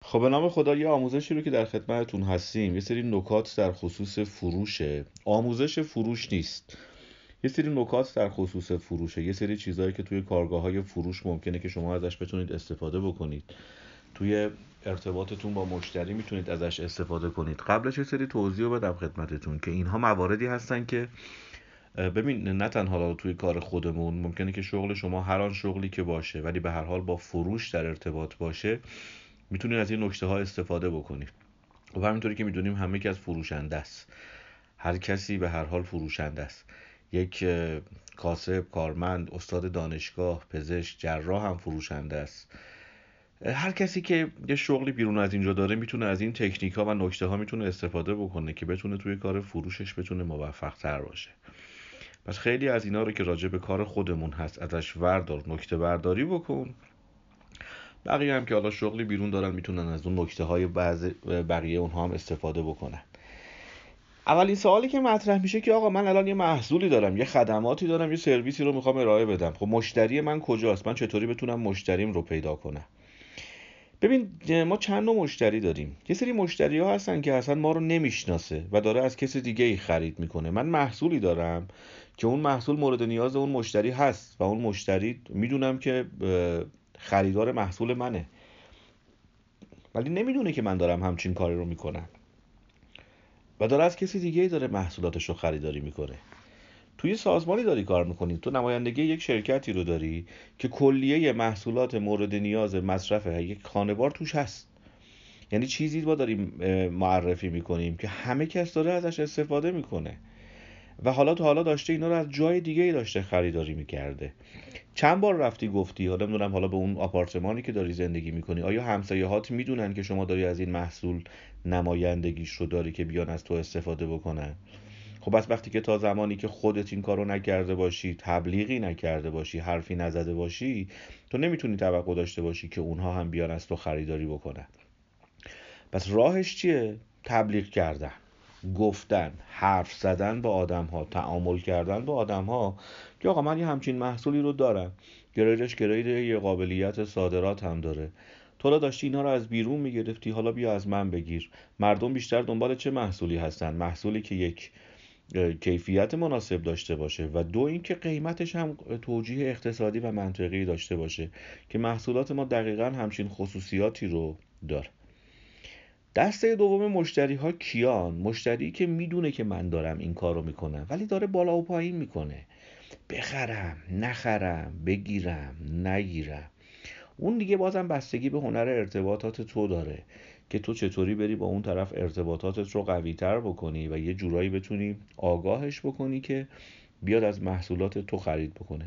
خب به نام خدا، یه آموزشی رو که در خدمتتون هستیم، یه سری نکات در خصوص فروشه. آموزش فروش نیست، یه سری نکات در خصوص فروشه، یه سری چیزهایی که توی کارگاه‌های فروش ممکنه که شما ازش بتونید استفاده بکنید، توی ارتباطتون با مشتری میتونید ازش استفاده کنید. قبلش یه سری توضیح رو بدم خدمتتون که اینها مواردی هستن که ببین، نه تنها توی کار خودمون ممکنه که شغل شما هر آن شغلی که باشه، ولی به هر حال با فروش در ارتباط باشه، میتونید از این نکته ها استفاده بکنید. و همینطوری که میدونیم همه کس فروشنده است، هر کسی به هر حال فروشنده است. یک کاسب، کارمند، استاد دانشگاه، پزشک، جراح هم فروشنده است. هر کسی که یه شغلی بیرون از اینجا داره میتونه از این تکنیک ها و نکته ها میتونه استفاده بکنه که بتونه توی کار فروشش بتونه موفق تر باشه. پس خیلی از اینا رو که راجع به کار خودمون هست ازش وردار، نکته برداری بکن. بقیه هم که حالا شغلی بیرون دارن میتونن از اون نکته های بقیه اونها هم استفاده بکنن. اولین سوالی که مطرح میشه که آقا من الان یه محصولی دارم، یه خدماتی دارم، یه سرویسی رو میخوام ارائه بدم. خب مشتری من کجاست؟ من چطوری بتونم مشتریم رو پیدا کنم؟ ببین، ما چند نوع مشتری داریم. یه سری مشتری ها هستن که اصلا ما رو نمیشناسه و داره از کسی دیگه ای خرید میکنه. من محصولی دارم که اون محصول مورد نیاز اون مشتری هست و اون مشتری میدونم که خریدار محصول منه، ولی نمیدونه که من دارم همچین کاری رو میکنم و داره از کسی دیگه ای داره محصولاتش رو خریداری میکنه. توی سازمانی داری کار میکنی، تو نمایندگی یک شرکتی رو داری که کلیه محصولات مورد نیاز مصرف یک خانوار توش هست. یعنی چیزی ما داریم معرفی میکنیم که همه کس داره ازش استفاده میکنه و حالا تا حالا داشته اینا رو از جای دیگه ای داشته خریداری میکرده. چند بار رفتی گفتی، حالا نمیدونم، حالا به اون آپارتمانی که داری زندگی میکنی، آیا همسایه‌هات میدونن که شما داری از این محصول نمایندگیش رو داری که بیان از تو استفاده بکنن؟ خب بس وقتی که تا زمانی که خودت این کارو نکرده باشی، تبلیغی نکرده باشی، حرفی نزده باشی، تو نمیتونی توقع داشته باشی که اونها هم بیان از تو خریداری بکنن. پس راهش چیه؟ تبلیغ کردن، گفتن، حرف زدن با آدم ها، تعامل کردن با آدم ها که آقا من یه همچین محصولی رو دارم، گریدش گرید یه قابلیت صادرات هم داره، تو را داشتی اینا رو از بیرون میگرفتی، حالا بیا از من بگیر. مردم بیشتر دنبال چه محصولی هستن؟ محصولی که یک کیفیت مناسب داشته باشه و دو اینکه قیمتش هم توجیه اقتصادی و منطقی داشته باشه، که محصولات ما دقیقاً همچین خصوصیاتی رو داره. دسته دوم مشتری ها کیان؟ مشتری که میدونه که من دارم این کار رو میکنم ولی داره بالا و پایین میکنه، بخرم نخرم، بگیرم نگیرم. اون دیگه بازم بستگی به هنر ارتباطات تو داره که تو چطوری بری با اون طرف ارتباطاتت رو قوی تر بکنی و یه جورایی بتونی آگاهش بکنی که بیاد از محصولات تو خرید بکنه.